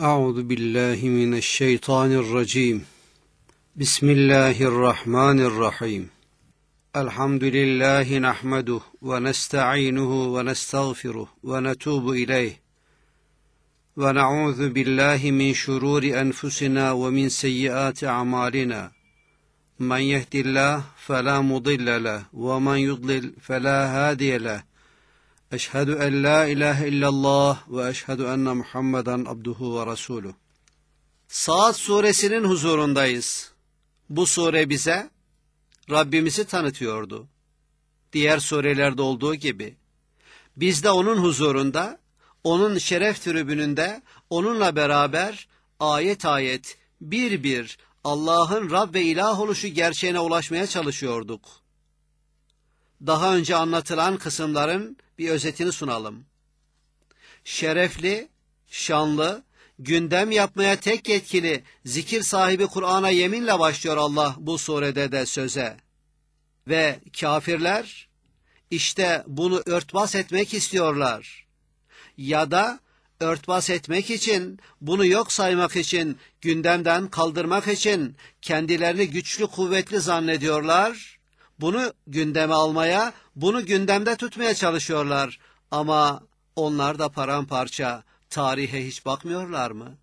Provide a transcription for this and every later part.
Euzu billahi mineşşeytanirracim. Bismillahirrahmanirrahim. Elhamdülillahi nahmeduhu ve nestaînuhu ve nestağfiruh ve netûbu ileyh. Ve na'ûzu billahi min şurûri enfusina ve min seyyiâti a'mâlina. Men yehdillah felâ mudille leh ve men yudlil felâ hâdiye leh. Eşhedü en la ilahe illallah ve eşhedü enne Muhammeden abduhu ve resuluh. Saat suresinin huzurundayız. Bu sure bize Rabbimizi tanıtıyordu. Diğer surelerde olduğu gibi. Biz de onun huzurunda, onun şeref tribününde, onunla beraber ayet ayet, bir bir Allah'ın Rab ve ilah oluşu gerçeğine ulaşmaya çalışıyorduk. Daha önce anlatılan kısımların bir özetini sunalım. Şerefli, şanlı, gündem yapmaya tek yetkili, zikir sahibi Kur'an'a yeminle başlıyor Allah bu surede de söze. Ve kafirler işte bunu örtbas etmek istiyorlar. Ya da örtbas etmek için, bunu yok saymak için, gündemden kaldırmak için kendilerini güçlü kuvvetli zannediyorlar. Bunu gündeme almaya, bunu gündemde tutmaya çalışıyorlar. Ama onlar da paramparça, tarihe hiç bakmıyorlar mı?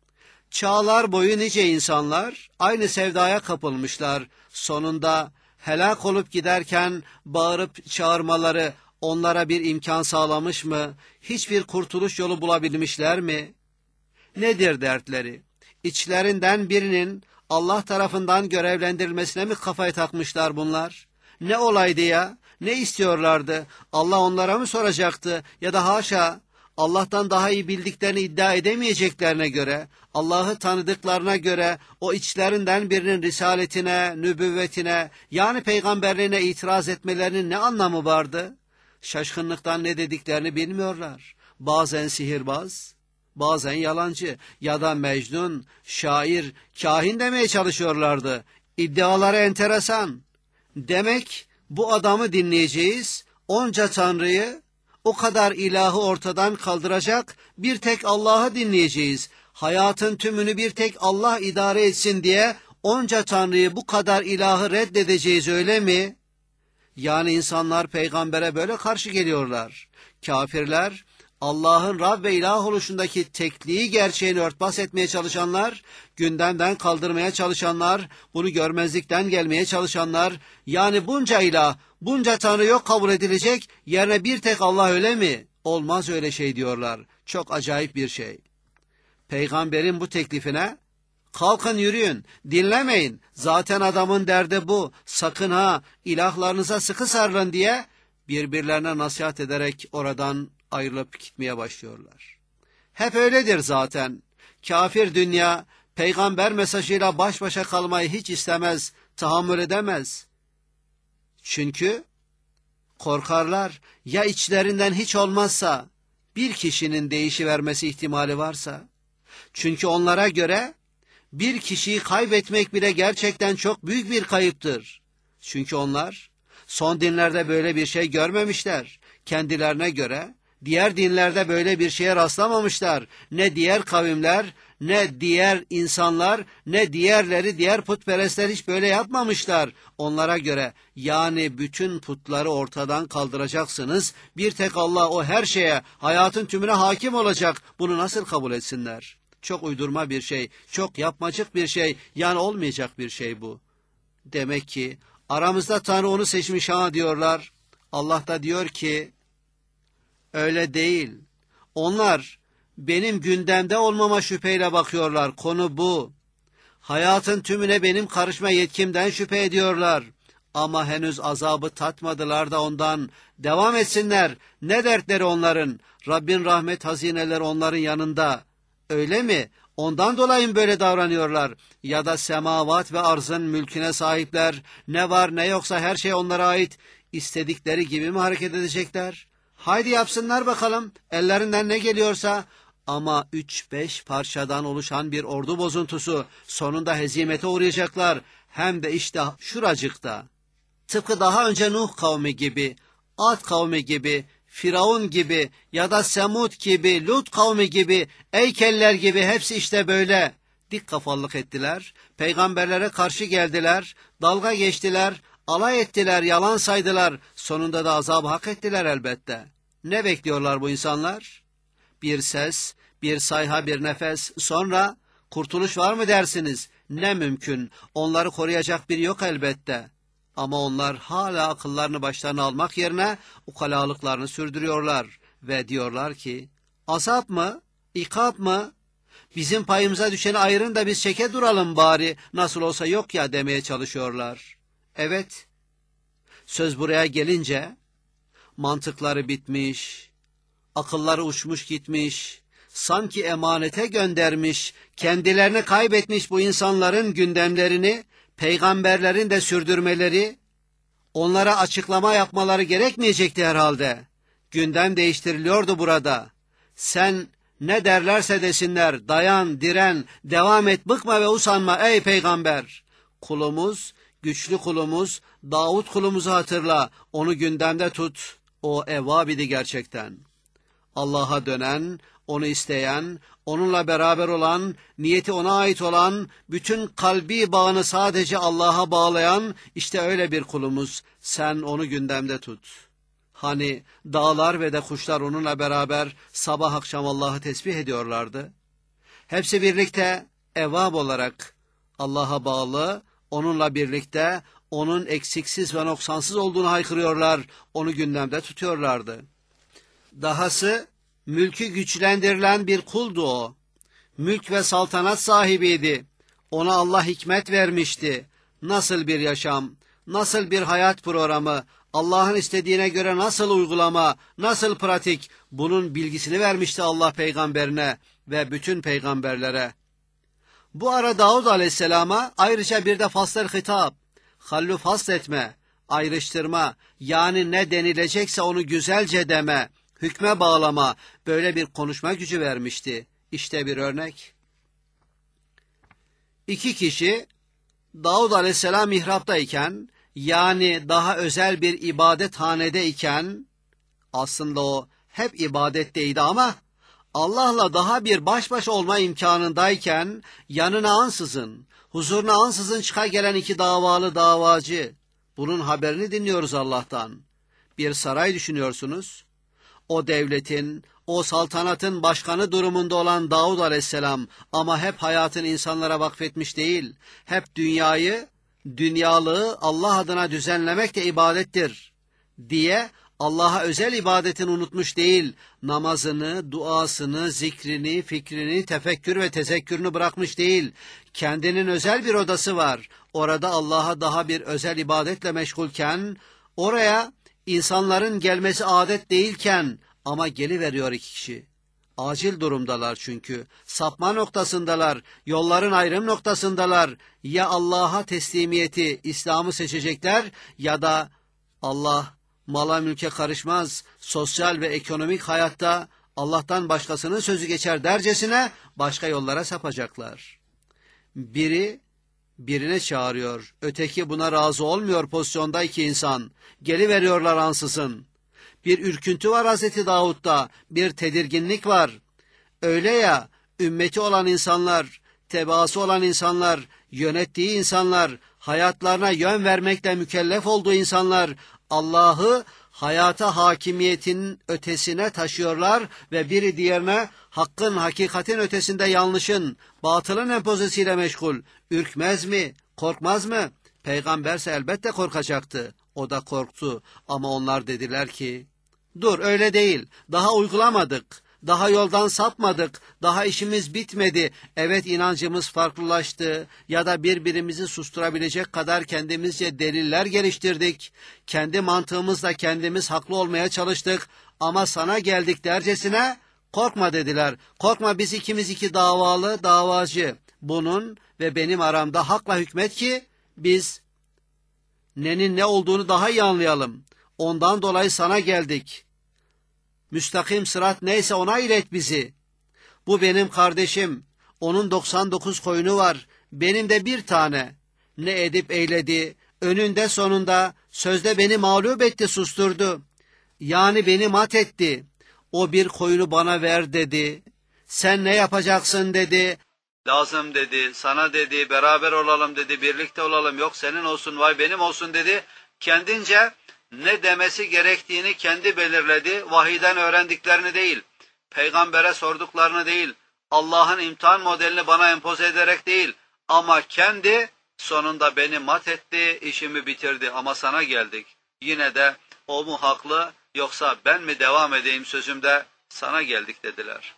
Çağlar boyu nice insanlar aynı sevdaya kapılmışlar. Sonunda helak olup giderken bağırıp çağırmaları onlara bir imkan sağlamış mı? Hiçbir kurtuluş yolu bulabilmişler mi? Nedir dertleri? İçlerinden birinin Allah tarafından görevlendirilmesine mi kafayı takmışlar bunlar? Ne olaydı ya? Ne istiyorlardı? Allah onlara mı soracaktı? Ya da haşa, Allah'tan daha iyi bildiklerini iddia edemeyeceklerine göre, Allah'ı tanıdıklarına göre o içlerinden birinin risaletine, nübüvvetine, yani peygamberliğine itiraz etmelerinin ne anlamı vardı? Şaşkınlıktan ne dediklerini bilmiyorlar. Bazen sihirbaz, bazen yalancı ya da mecnun, şair, kahin demeye çalışıyorlardı. İddiaları enteresan. Demek bu adamı dinleyeceğiz, onca tanrıyı, o kadar ilahı ortadan kaldıracak bir tek Allah'ı dinleyeceğiz. Hayatın tümünü bir tek Allah idare etsin diye onca tanrıyı, bu kadar ilahı reddedeceğiz, öyle mi? Yani insanlar peygambere böyle karşı geliyorlar. Kafirler, Allah'ın Rab ve ilah oluşundaki tekliği gerçeğini örtbas etmeye çalışanlar, gündemden kaldırmaya çalışanlar, bunu görmezlikten gelmeye çalışanlar, yani bunca ilah, bunca tanrı yok kabul edilecek, yerine bir tek Allah, öyle mi? Olmaz öyle şey diyorlar. Çok acayip bir şey. Peygamberin bu teklifine, kalkın yürüyün, dinlemeyin, zaten adamın derdi bu, sakın ha ilahlarınıza sıkı sarılın diye birbirlerine nasihat ederek oradan ayrılıp gitmeye başlıyorlar. Hep öyledir zaten. Kafir dünya peygamber mesajıyla baş başa kalmayı hiç istemez, tahammül edemez. Çünkü korkarlar, ya içlerinden hiç olmazsa bir kişinin değişivermesi ihtimali varsa. Çünkü onlara göre bir kişiyi kaybetmek bile gerçekten çok büyük bir kayıptır. Çünkü onlar son dinlerde böyle bir şey görmemişler. Kendilerine göre diğer dinlerde böyle bir şeye rastlamamışlar. Ne diğer kavimler, ne diğer insanlar, ne diğerleri, diğer putperestler hiç böyle yapmamışlar. Onlara göre yani bütün putları ortadan kaldıracaksınız. Bir tek Allah o her şeye, hayatın tümüne hakim olacak. Bunu nasıl kabul etsinler? Çok uydurma bir şey, çok yapmacık bir şey, yani olmayacak bir şey bu. Demek ki aramızda Tanrı onu seçmiş ha diyorlar. Allah da diyor ki, öyle değil. Onlar benim gündemde olmama şüpheyle bakıyorlar. Konu bu. Hayatın tümüne benim karışma yetkimden şüphe ediyorlar. Ama henüz azabı tatmadılar da ondan. Devam etsinler. Ne dertleri onların? Rabbin rahmet hazineleri onların yanında. Öyle mi? Ondan dolayı böyle davranıyorlar. Ya da semavat ve arzın mülküne sahipler. Ne var ne yoksa her şey onlara ait. İstedikleri gibi mi hareket edecekler? Haydi yapsınlar bakalım. Ellerinden ne geliyorsa. Ama 3-5 parçadan oluşan bir ordu bozuntusu. Sonunda hezimete uğrayacaklar. Hem de işte şuracıkta. Tıpkı daha önce Nuh kavmi gibi, Ad kavmi gibi, Firavun gibi ya da Semud gibi, Lut kavmi gibi, Eykeller gibi hepsi işte böyle dik kafalılık ettiler. Peygamberlere karşı geldiler, dalga geçtiler, alay ettiler, yalan saydılar. Sonunda da azabı hak ettiler elbette. Ne bekliyorlar bu insanlar? Bir ses, bir sayha, bir nefes, sonra kurtuluş var mı dersiniz? Ne mümkün, onları koruyacak biri yok elbette. Ama onlar hala akıllarını başlarına almak yerine ukalalıklarını sürdürüyorlar ve diyorlar ki, azap mı, ikab mı? Bizim payımıza düşeni ayırın da biz çeke duralım bari, nasıl olsa yok ya demeye çalışıyorlar. Evet, söz buraya gelince mantıkları bitmiş, akılları uçmuş gitmiş, sanki emanete göndermiş, kendilerini kaybetmiş bu insanların gündemlerini, peygamberlerin de sürdürmeleri, onlara açıklama yapmaları gerekmeyecekti herhalde. Gündem değiştiriliyordu burada. Sen ne derlerse desinler, dayan, diren, devam et, bıkma ve usanma ey peygamber. Kulumuz, güçlü kulumuz, Davut kulumuzu hatırla, onu gündemde tut. O evvab idi gerçekten. Allah'a dönen, onu isteyen, onunla beraber olan, niyeti ona ait olan, bütün kalbi bağını sadece Allah'a bağlayan, işte öyle bir kulumuz. Sen onu gündemde tut. Hani dağlar ve de kuşlar onunla beraber sabah akşam Allah'ı tesbih ediyorlardı. Hepsi birlikte evvab olarak Allah'a bağlı, onunla birlikte onun eksiksiz ve noksansız olduğunu haykırıyorlar, onu gündemde tutuyorlardı. Dahası mülkü güçlendirilen bir kuldu o. Mülk ve saltanat sahibiydi. Ona Allah hikmet vermişti. Nasıl bir yaşam, nasıl bir hayat programı, Allah'ın istediğine göre nasıl uygulama, nasıl pratik, bunun bilgisini vermişti Allah peygamberine ve bütün peygamberlere. Bu ara Davud aleyhisselama ayrıca bir de fasl-ı hitap, hallu fasletme, ayrıştırma, yani ne denilecekse onu güzelce deme, hükme bağlama, böyle bir konuşma gücü vermişti. İşte bir örnek. İki kişi Davud aleyhisselam mihraptayken, yani daha özel bir ibadethanedeyken, aslında o hep ibadetteydi ama Allah'la daha bir baş başa olma imkanındayken, yanına ansızın, huzuruna ansızın çıka gelen iki davalı davacı, bunun haberini dinliyoruz Allah'tan. Bir saray düşünüyorsunuz. O devletin, o saltanatın başkanı durumunda olan Davud aleyhisselam ama hep hayatını insanlara vakfetmiş değil, hep dünyayı, dünyalığı Allah adına düzenlemek de ibadettir diye Allah'a özel ibadetini unutmuş değil, namazını, duasını, zikrini, fikrini, tefekkür ve tezekkürünü bırakmış değil. Kendinin özel bir odası var. Orada Allah'a daha bir özel ibadetle meşgulken, oraya insanların gelmesi adet değilken ama geliveriyor iki kişi. Acil durumdalar çünkü. Sapma noktasındalar, yolların ayrım noktasındalar. Ya Allah'a teslimiyeti, İslam'ı seçecekler ya da Allah mala mülke karışmaz, sosyal ve ekonomik hayatta Allah'tan başkasının sözü geçer dercesine başka yollara sapacaklar. Biri birine çağırıyor, öteki buna razı olmuyor pozisyonda iki insan. Geliveriyorlar ansızın. Bir ürküntü var Hazreti Davud'da, bir tedirginlik var. Öyle ya, ümmeti olan insanlar, tebaası olan insanlar, yönettiği insanlar, hayatlarına yön vermekle mükellef olduğu insanlar, Allah'ı hayata hakimiyetin ötesine taşıyorlar ve biri diğerine hakkın, hakikatin ötesinde yanlışın, batılın empozesiyle meşgul. Ürkmez mi, korkmaz mı? Peygamberse elbette korkacaktı. O da korktu ama onlar dediler ki, dur öyle değil, daha uygulamadık, daha yoldan sapmadık, daha işimiz bitmedi. Evet inancımız farklılaştı ya da birbirimizi susturabilecek kadar kendimizce deliller geliştirdik. Kendi mantığımızla kendimiz haklı olmaya çalıştık ama sana geldik dercesine korkma dediler. Korkma biz ikimiz iki davalı davacı. Bunun ve benim aramda hakla hükmet ki biz nenin ne olduğunu daha iyi anlayalım. Ondan dolayı sana geldik. Müstakim sırat neyse ona ilet bizi. Bu benim kardeşim. Onun 99 koyunu var. Benim de bir tane. Ne edip eyledi. Önünde sonunda sözde beni mağlup etti, susturdu. Yani beni mat etti. O bir koyunu bana ver dedi. Sen ne yapacaksın dedi. Lazım dedi, sana dedi, beraber olalım dedi, birlikte olalım, yok senin olsun, vay benim olsun dedi. Kendince ne demesi gerektiğini kendi belirledi. Vahiyden öğrendiklerini değil, peygambere sorduklarını değil, Allah'ın imtihan modelini bana empoze ederek değil. Ama kendi sonunda beni mat etti, işimi bitirdi ama sana geldik. Yine de o mu haklı yoksa ben mi devam edeyim sözümde, sana geldik dediler.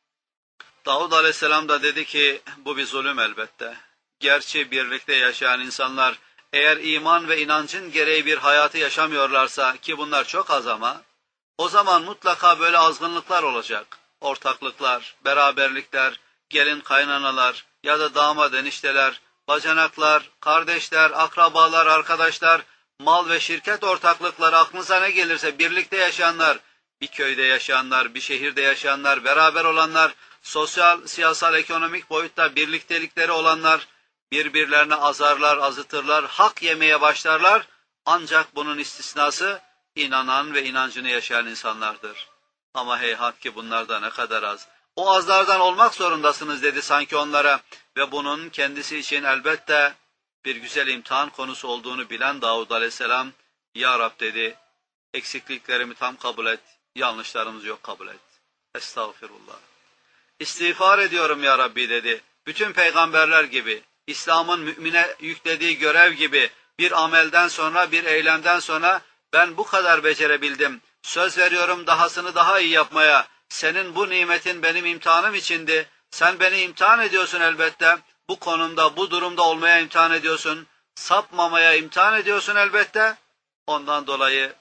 Davud Aleyhisselam da dedi ki bu bir zulüm elbette. Gerçi birlikte yaşayan insanlar eğer iman ve inancın gereği bir hayatı yaşamıyorlarsa, ki bunlar çok az ama, o zaman mutlaka böyle azgınlıklar olacak. Ortaklıklar, beraberlikler, gelin kaynanalar ya da damat enişteler, bacanaklar, kardeşler, akrabalar, arkadaşlar, mal ve şirket ortaklıkları, aklınıza ne gelirse birlikte yaşayanlar, bir köyde yaşayanlar, bir şehirde yaşayanlar, beraber olanlar, sosyal, siyasal, ekonomik boyutta birliktelikleri olanlar birbirlerine azarlar, azıtırlar, hak yemeye başlarlar. Ancak bunun istisnası inanan ve inancını yaşayan insanlardır. Ama heyhat ki bunlar da ne kadar az. O azlardan olmak zorundasınız dedi sanki onlara ve bunun kendisi için elbette bir güzel imtihan konusu olduğunu bilen Davud Aleyhisselam, Ya Rab dedi, eksikliklerimi tam kabul et, yanlışlarımızı yok kabul et. Estağfirullah. İstiğfar ediyorum ya Rabbi dedi. Bütün peygamberler gibi, İslam'ın mümine yüklediği görev gibi bir amelden sonra, bir eylemden sonra ben bu kadar becerebildim. Söz veriyorum dahasını daha iyi yapmaya. Senin bu nimetin benim imtihanım içindi. Sen beni imtihan ediyorsun elbette. Bu konumda, bu durumda olmaya imtihan ediyorsun. Sapmamaya imtihan ediyorsun elbette. Ondan dolayı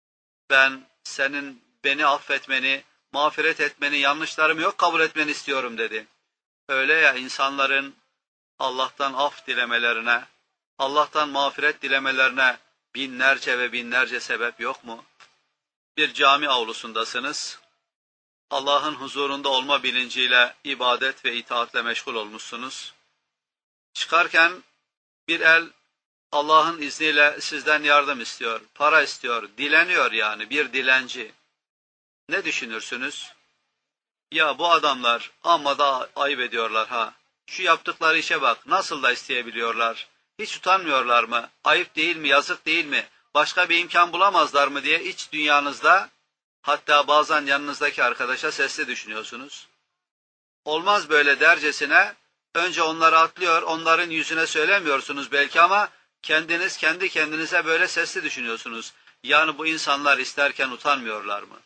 ben senin beni affetmeni, mağfiret etmeni, yanlışlarımı yok kabul etmeni istiyorum dedi. Öyle ya, insanların Allah'tan af dilemelerine, Allah'tan mağfiret dilemelerine binlerce ve binlerce sebep yok mu? Bir cami avlusundasınız. Allah'ın huzurunda olma bilinciyle ibadet ve itaatle meşgul olmuşsunuz. Çıkarken bir el Allah'ın izniyle sizden yardım istiyor, para istiyor, dileniyor yani bir dilenci. Ne düşünürsünüz? Ya bu adamlar amma da ayıp ediyorlar ha. Şu yaptıkları işe bak, nasıl da isteyebiliyorlar. Hiç utanmıyorlar mı? Ayıp değil mi, yazık değil mi? Başka bir imkan bulamazlar mı diye iç dünyanızda, hatta bazen yanınızdaki arkadaşa sesli düşünüyorsunuz. Olmaz böyle dercesine, önce onları atlıyor, onların yüzüne söylemiyorsunuz belki ama kendiniz kendi kendinize böyle sesli düşünüyorsunuz. Yani bu insanlar isterken utanmıyorlar mı?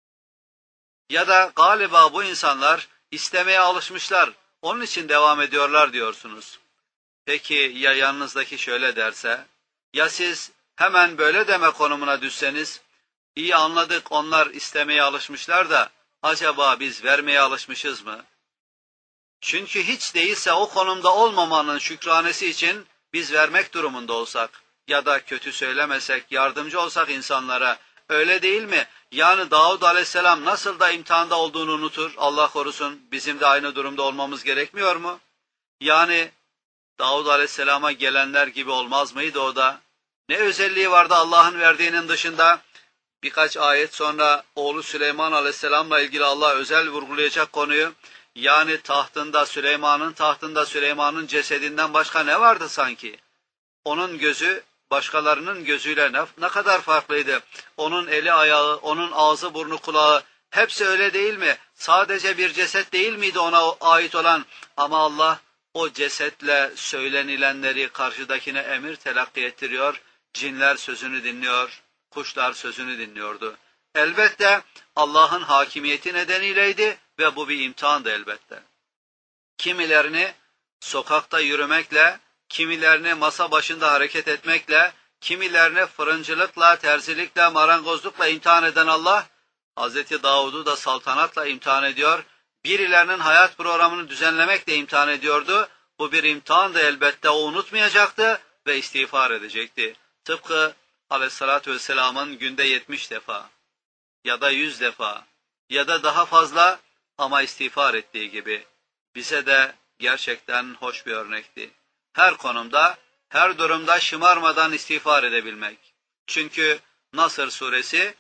Ya da galiba bu insanlar istemeye alışmışlar, onun için devam ediyorlar diyorsunuz. Peki ya yanınızdaki şöyle derse, ya siz hemen böyle deme konumuna düşseniz, iyi anladık onlar istemeye alışmışlar da acaba biz vermeye alışmışız mı? Çünkü hiç değilse o konumda olmamanın şükranesi için biz vermek durumunda olsak ya da kötü söylemesek, yardımcı olsak insanlara, öyle değil mi? Yani Davud Aleyhisselam nasıl da imtihanda olduğunu unutur, Allah korusun, bizim de aynı durumda olmamız gerekmiyor mu? Yani Davud Aleyhisselam'a gelenler gibi olmaz mıydı o da? Ne özelliği vardı Allah'ın verdiğinin dışında? Birkaç ayet sonra oğlu Süleyman Aleyhisselam'la ilgili Allah özel vurgulayacak konuyu. Yani Süleyman'ın tahtında Süleyman'ın cesedinden başka ne vardı sanki? Onun gözü başkalarının gözüyle ne kadar farklıydı. Onun eli ayağı, onun ağzı burnu kulağı hepsi öyle değil mi? Sadece bir ceset değil miydi ona ait olan? Ama Allah o cesetle söylenilenleri karşıdakine emir telakki ettiriyor. Cinler sözünü dinliyor, kuşlar sözünü dinliyordu. Elbette Allah'ın hakimiyeti nedeniyleydi ve bu bir imtihandı elbette. Kimilerini sokakta yürümekle, kimilerini masa başında hareket etmekle, kimilerini fırıncılıkla, terzilikle, marangozlukla imtihan eden Allah, Hz. Davud'u da saltanatla imtihan ediyor, birilerinin hayat programını düzenlemekle imtihan ediyordu. Bu bir imtihandı elbette, o unutmayacaktı ve istiğfar edecekti. Tıpkı Aleyhissalatü Vesselam'ın günde 70 defa ya da 100 defa ya da daha fazla ama istiğfar ettiği gibi bize de gerçekten hoş bir örnekti. Her konumda, her durumda şımarmadan istiğfar edebilmek. Çünkü Nasr suresi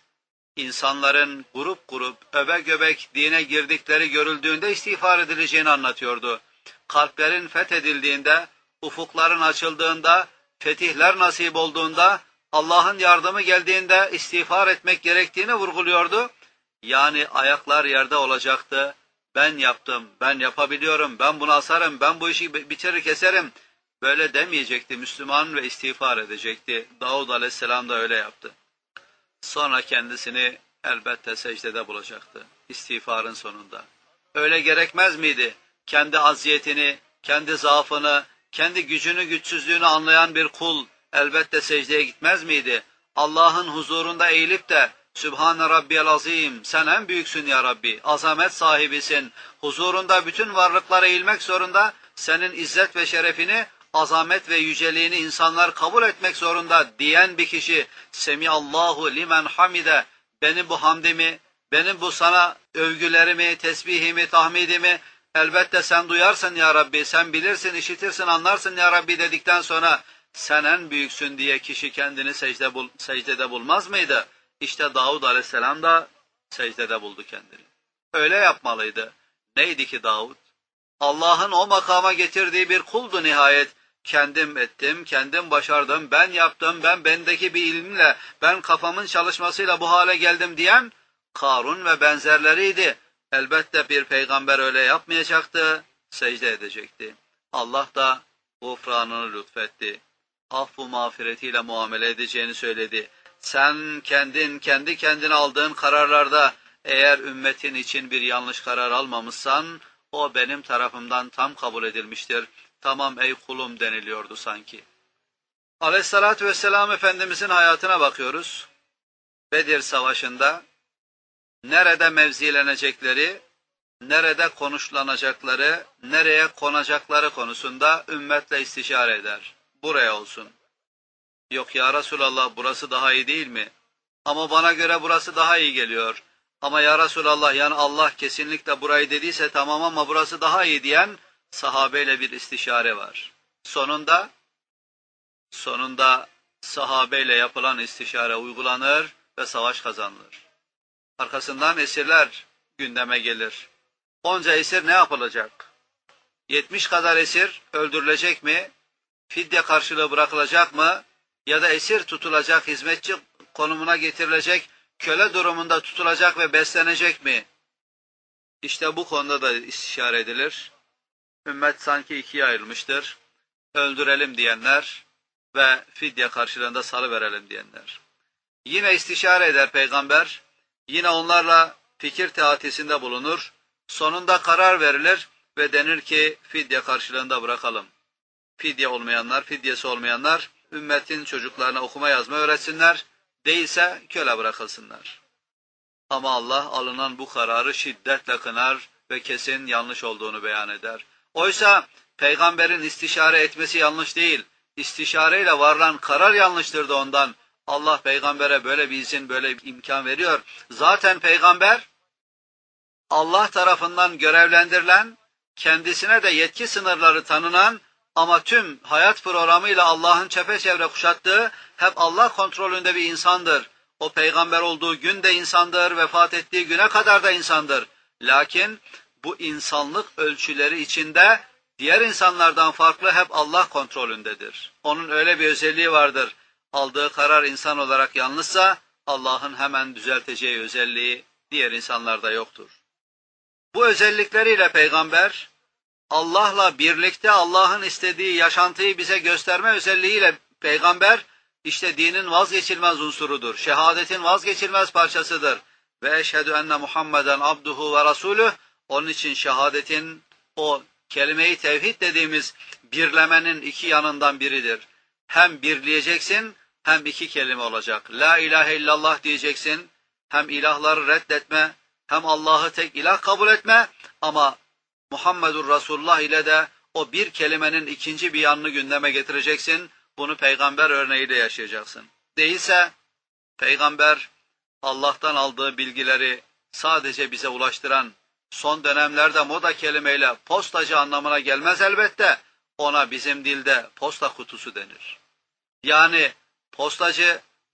İnsanların grup grup, öbek göbek dine girdikleri görüldüğünde istiğfar edileceğini anlatıyordu. Kalplerin fethedildiğinde, ufukların açıldığında, fetihler nasip olduğunda, Allah'ın yardımı geldiğinde istiğfar etmek gerektiğini vurguluyordu. Yani ayaklar yerde olacaktı. Ben yaptım, ben yapabiliyorum, ben bunu asarım, ben bu işi bitirir keserim. Böyle demeyecekti Müslüman ve istiğfar edecekti. Davud Aleyhisselam da öyle yaptı. Sonra kendisini elbette secdede bulacaktı. İstiğfarın sonunda. Öyle gerekmez miydi? Kendi aziyetini, kendi zaafını, kendi gücünü güçsüzlüğünü anlayan bir kul elbette secdeye gitmez miydi? Allah'ın huzurunda eğilip de Sübhane Rabbiyel Azim, sen en büyüksün ya Rabbi, azamet sahibisin, huzurunda bütün varlıklara eğilmek zorunda, senin izzet ve şerefini, azamet ve yüceliğini insanlar kabul etmek zorunda diyen bir kişi, Semiallahu limen hamide, benim bu hamdimi, benim bu sana övgülerimi, tesbihimi, tahmidimi, elbette sen duyarsın ya Rabbi, sen bilirsin, işitirsin, anlarsın ya Rabbi dedikten sonra, sen en büyüksün diye kişi kendini secdede bulmaz mıydı? İşte Davud Aleyhisselam da secdede buldu kendini. Öyle yapmalıydı. Neydi ki Davud? Allah'ın o makama getirdiği bir kuldu nihayet. Kendim ettim, kendim başardım, ben yaptım, ben bendeki bir ilimle, ben kafamın çalışmasıyla bu hale geldim diyen Karun ve benzerleriydi. Elbette bir peygamber öyle yapmayacaktı, secde edecekti. Allah da gufranını lütfetti. Affu mağfiretiyle muamele edeceğini söyledi. Sen kendi kendine aldığın kararlarda eğer ümmetin için bir yanlış karar almamışsan, o benim tarafımdan tam kabul edilmiştir. Tamam ey kulum deniliyordu sanki. Aleyhissalatü vesselam Efendimizin hayatına bakıyoruz. Bedir Savaşı'nda nerede mevzilenecekleri, nerede konuşlanacakları, nereye konacakları konusunda ümmetle istişare eder. Buraya olsun. Yok ya Resulallah burası daha iyi değil mi? Ama bana göre burası daha iyi geliyor. Ama ya Resulallah yani Allah kesinlikle burayı dediyse tamam ama burası daha iyi diyen sahabeyle bir istişare var. Sonunda sahabeyle yapılan istişare uygulanır ve savaş kazanılır. Arkasından esirler gündeme gelir. Onca esir ne yapılacak? 70 kadar esir öldürülecek mi? Fidye karşılığı bırakılacak mı? Ya da esir tutulacak, hizmetçi konumuna getirilecek, köle durumunda tutulacak ve beslenecek mi? İşte bu konuda da istişare edilir. Ümmet sanki ikiye ayrılmıştır. Öldürelim diyenler ve fidye karşılığında salıverelim diyenler. Yine istişare eder peygamber. Yine onlarla fikir teatisinde bulunur. Sonunda karar verilir ve denir ki fidye karşılığında bırakalım. Fidyesi olmayanlar ümmetin çocuklarına okuma yazma öğretsinler. Değilse köle bırakılsınlar. Ama Allah alınan bu kararı şiddetle kınar ve kesin yanlış olduğunu beyan eder. Oysa peygamberin istişare etmesi yanlış değil. İstişareyle varılan karar yanlıştır da ondan. Allah peygambere böyle bir izin, böyle bir imkan veriyor. Zaten peygamber Allah tarafından görevlendirilen, kendisine de yetki sınırları tanınan ama tüm hayat programıyla Allah'ın çepeçevre kuşattığı, hep Allah kontrolünde bir insandır. O peygamber olduğu gün de insandır, vefat ettiği güne kadar da insandır. Lakin bu insanlık ölçüleri içinde diğer insanlardan farklı hep Allah kontrolündedir. Onun öyle bir özelliği vardır. Aldığı karar insan olarak yanlışsa Allah'ın hemen düzelteceği özelliği diğer insanlarda yoktur. Bu özellikleriyle peygamber Allah'la birlikte Allah'ın istediği yaşantıyı bize gösterme özelliğiyle peygamber işte dinin vazgeçilmez unsurudur. Şehadetin vazgeçilmez parçasıdır. Ve eşhedü enne Muhammeden abduhu ve rasulüh. Onun için şehadetin o kelime-i tevhid dediğimiz birlemenin iki yanından biridir. Hem birleyeceksin hem iki kelime olacak. La ilahe illallah diyeceksin. Hem ilahları reddetme hem Allah'ı tek ilah kabul etme ama Muhammedur Resulullah ile de o bir kelimenin ikinci bir yanını gündeme getireceksin. Bunu peygamber örneğiyle yaşayacaksın. Değilse peygamber Allah'tan aldığı bilgileri sadece bize ulaştıran, son dönemlerde moda kelimeyle postacı anlamına gelmez elbette. Ona bizim dilde posta kutusu denir. Yani postacı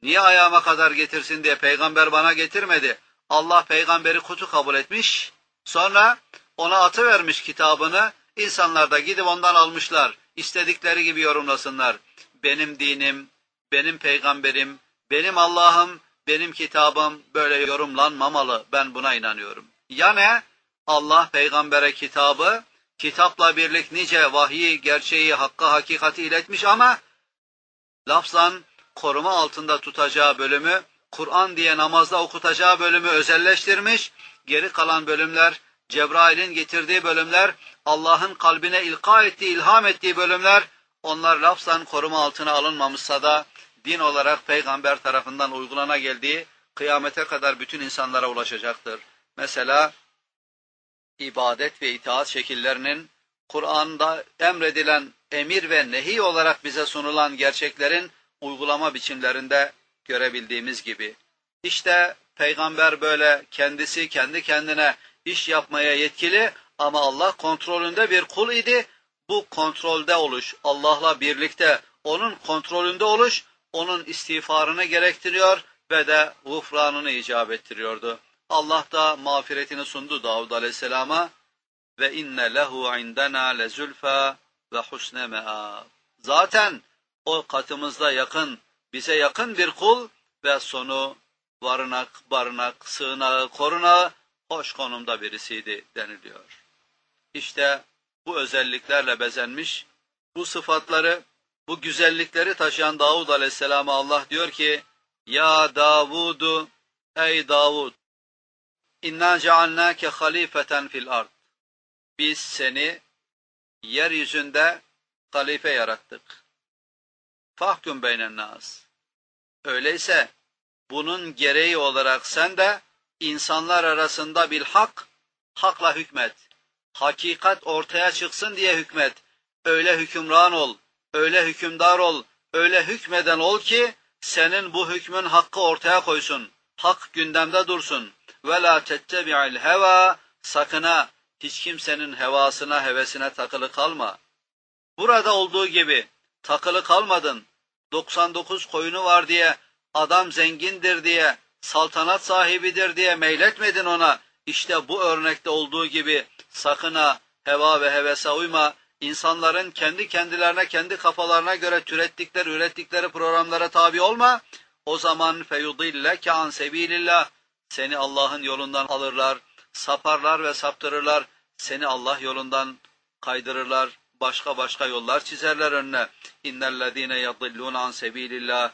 Niye ayağıma kadar getirsin diye peygamber bana getirmedi. Allah peygamberi kutu kabul etmiş. Sonra ona atıvermiş kitabını. İnsanlar da gidip ondan almışlar. İstedikleri gibi yorumlasınlar. Benim dinim, benim peygamberim, benim Allah'ım, benim kitabım böyle yorumlanmamalı. Ben buna inanıyorum. Ya ne? Allah peygambere kitabı, kitapla birlik nice vahyi, gerçeği, hakkı, hakikati iletmiş ama lafzan koruma altında tutacağı bölümü, Kur'an diye namazda okutacağı bölümü özelleştirmiş. Geri kalan bölümler, Cebrail'in getirdiği bölümler, Allah'ın kalbine ilka ettiği, ilham ettiği bölümler, onlar lafzan koruma altına alınmamışsa da din olarak peygamber tarafından uygulana geldiği kıyamete kadar bütün insanlara ulaşacaktır. Mesela ibadet ve itaat şekillerinin Kur'an'da emredilen emir ve nehi olarak bize sunulan gerçeklerin uygulama biçimlerinde görebildiğimiz gibi. İşte peygamber böyle kendisi kendi kendine iş yapmaya yetkili ama Allah kontrolünde bir kul idi. Bu kontrolde oluş, Allah'la birlikte onun kontrolünde oluş, onun istiğfarını gerektiriyor ve de gufranını icap ettiriyordu. Allah da mağfiretini sundu Davud Aleyhisselam'a ve inne lehu indena lezulfa ve husne me'ab. Zaten o katımızda yakın, bize yakın bir kul ve sonu varınak, barınak, sığınağı, korunağı hoş konumda birisiydi deniliyor. İşte bu özelliklerle bezenmiş, bu sıfatları, bu güzellikleri taşıyan Davud Aleyhisselam'a Allah diyor ki, Ya Davudu, ey Davud, İnna cealnâke halifeten fil ard. Biz seni yeryüzünde halife yarattık. Fahkum beynen nas. Öyleyse bunun gereği olarak sen de insanlar arasında bil hak, hakla hükmet. Hakikat ortaya çıksın diye hükmet. Öyle hükümran ol, öyle hükümdar ol, öyle hükmeden ol ki senin bu hükmün hakkı ortaya koysun. Hak gündemde dursun. Ve la tettebi'il heva, sakın ha hiç kimsenin hevasına, hevesine takılı kalma. Burada olduğu gibi takılı kalmadın. 99 koyunu var diye, adam zengindir diye, saltanat sahibidir diye meyletmedin ona. İşte bu örnekte olduğu gibi sakın ha heva ve hevese uyma. İnsanların kendi kendilerine, kendi kafalarına göre ürettikleri programlara tabi olma. O zaman feyudilleke an sebilillah. Seni Allah'ın yolundan alırlar, saparlar ve saptırırlar. Seni Allah yolundan kaydırırlar. Başka yollar çizerler önüne. İnnellezîne yadillûne an sebilillah.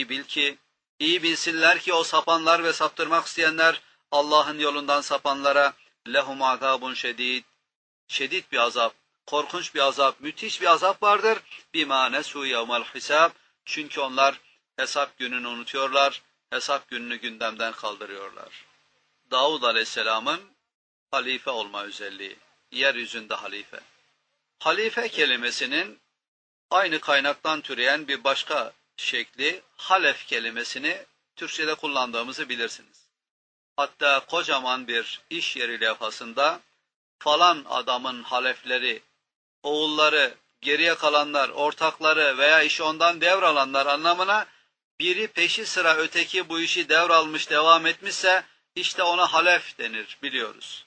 İyi bilsinler ki o sapanlar ve saptırmak isteyenler Allah'ın yolundan sapanlara lehum azabun şedid. Şedid bir azap, korkunç bir azap, müthiş bir azap vardır. Bima nesu yevmel hisab. Çünkü onlar hesap gününü unutuyorlar. Hesap gününü gündemden kaldırıyorlar. Davud Aleyhisselam'ın halife olma özelliği. Yeryüzünde halife. Halife kelimesinin aynı kaynaktan türeyen bir başka şekli halef kelimesini Türkçe'de kullandığımızı bilirsiniz. Hatta kocaman bir iş yeri levhasında falan adamın halefleri, oğulları, geriye kalanlar, ortakları veya işi ondan devralanlar anlamına biri peşi sıra öteki bu işi devralmış, devam etmişse işte ona halef denir biliyoruz.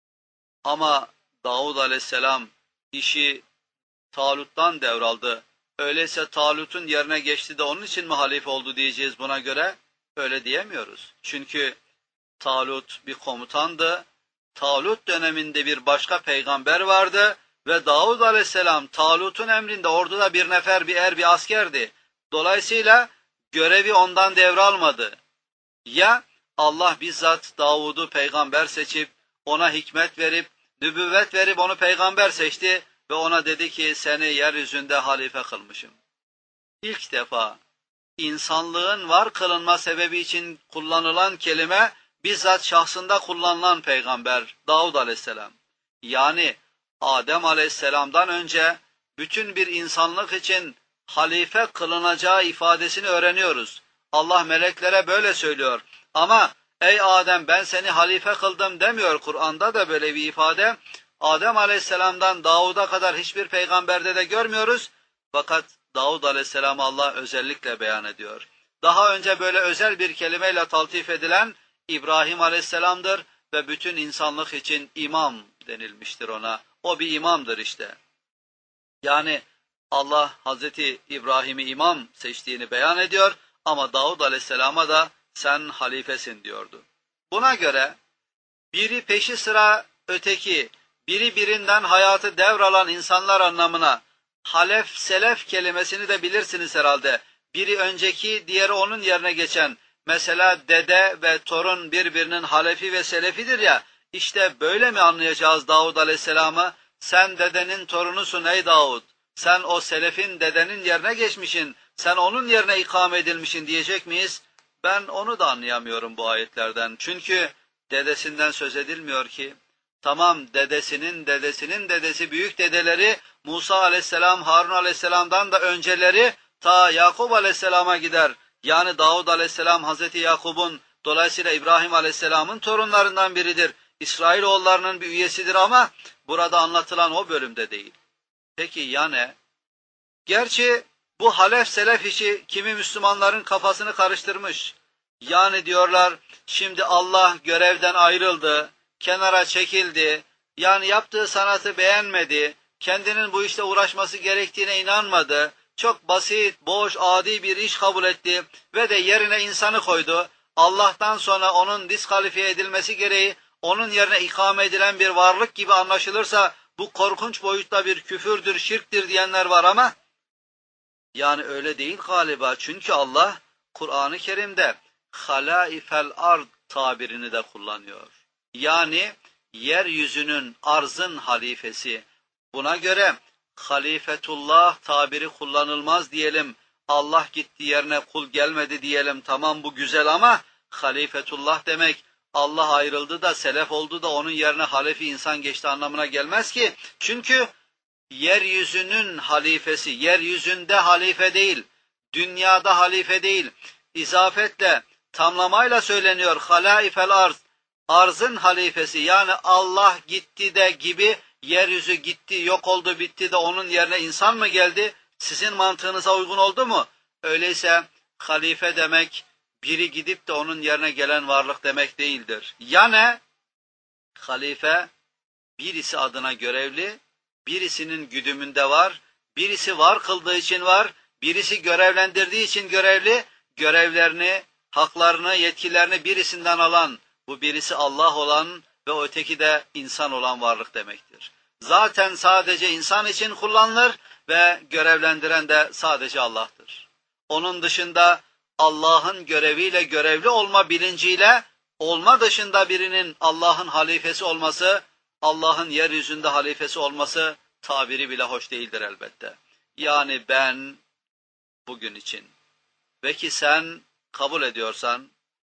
Ama Davud Aleyhisselam işi Talut'tan devraldı. Öyleyse Talut'un yerine geçti de onun için mi halife oldu diyeceğiz buna göre? Öyle diyemiyoruz. Çünkü Talut bir komutandı. Talut döneminde bir başka peygamber vardı ve Davud Aleyhisselam Talut'un emrinde orduda bir nefer, bir er, bir askerdi. Dolayısıyla görevi ondan devralmadı. Ya Allah bizzat Davud'u peygamber seçip ona hikmet verip, nübüvvet verip onu peygamber seçti ve ona dedi ki seni yeryüzünde halife kılmışım. İlk defa insanlığın var kılınma sebebi için kullanılan kelime bizzat şahsında kullanılan peygamber Davud Aleyhisselam. Yani Adem Aleyhisselam'dan önce bütün bir insanlık için halife kılınacağı ifadesini öğreniyoruz. Allah meleklere böyle söylüyor. Ama ey Adem ben seni halife kıldım demiyor. Kur'an'da da böyle bir ifade. Adem Aleyhisselam'dan Davud'a kadar hiçbir peygamberde de görmüyoruz. Fakat Davud Aleyhisselam'ı Allah özellikle beyan ediyor. daha önce böyle özel bir kelimeyle taltif edilen İbrahim Aleyhisselam'dır ve bütün insanlık için imam denilmiştir ona. O bir imamdır işte. Yani Allah Hazreti İbrahim'i imam seçtiğini beyan ediyor ama Davud Aleyhisselam'a da sen halifesin diyordu. Buna göre biri peşi sıra öteki, biri birinden hayatı devralan insanlar anlamına halef, selef kelimesini de bilirsiniz herhalde. Biri önceki, diğeri onun yerine geçen. Mesela dede ve torun birbirinin halefi ve selefidir ya, işte böyle mi anlayacağız Davud Aleyhisselam'ı? Sen dedenin torunusun ey Davud. Sen o selefin dedenin yerine geçmişsin. Sen onun yerine ikame edilmişsin diyecek miyiz? Ben onu da anlayamıyorum bu ayetlerden. Çünkü dedesinden söz edilmiyor ki. Tamam, dedesinin dedesi büyük dedeleri Musa Aleyhisselam, Harun Aleyhisselam'dan da önceleri ta Yakup Aleyhisselam'a gider. Yani Davud Aleyhisselam Hazreti Yakup'un, dolayısıyla İbrahim Aleyhisselam'ın torunlarından biridir. İsrailoğullarının bir üyesidir ama burada anlatılan o bölümde değil. Peki ya ne? Gerçi bu halef selef işi kimi Müslümanların kafasını karıştırmış. Yani diyorlar şimdi Allah görevden ayrıldı, kenara çekildi, yani yaptığı sanatı beğenmedi, kendinin bu işte uğraşması gerektiğine inanmadı, çok basit, boş, adi bir iş kabul etti ve de yerine insanı koydu. Allah'tan sonra onun diskalifiye edilmesi gereği onun yerine ikame edilen bir varlık gibi anlaşılırsa bu korkunç boyutta bir küfürdür, şirktir diyenler var ama yani öyle değil galiba. Çünkü Allah Kur'an-ı Kerim'de halaifel ard tabirini de kullanıyor. Yani yeryüzünün, arzın halifesi. Buna göre halifetullah tabiri kullanılmaz diyelim. Allah gitti yerine kul gelmedi diyelim. Tamam, bu güzel ama halifetullah demek Allah ayrıldı da selef oldu da onun yerine halefi insan geçti anlamına gelmez ki. Çünkü yeryüzünün halifesi, yeryüzünde halife değil, dünyada halife değil, izafetle, tamlamayla söyleniyor halaifel arz, arzın halifesi, yani Allah gitti de gibi, yeryüzü gitti, yok oldu, bitti de onun yerine insan mı geldi? Sizin mantığınıza uygun oldu mu? Öyleyse halife demek, biri gidip de onun yerine gelen varlık demek değildir. Ya ne? Halife, birisi adına görevli, birisinin güdümünde var, birisi var kıldığı için var, birisi görevlendirdiği için görevli, görevlerini, haklarını, yetkilerini birisinden alan, bu birisi Allah olan ve öteki de insan olan varlık demektir. Zaten sadece insan için kullanılır ve görevlendiren de sadece Allah'tır. Onun dışında Allah'ın göreviyle görevli olma bilinciyle olma dışında birinin Allah'ın halifesi olması, Allah'ın yeryüzünde halifesi olması tabiri bile hoş değildir elbette. Yani ben bugün için ve ki sen kabul ediyorsan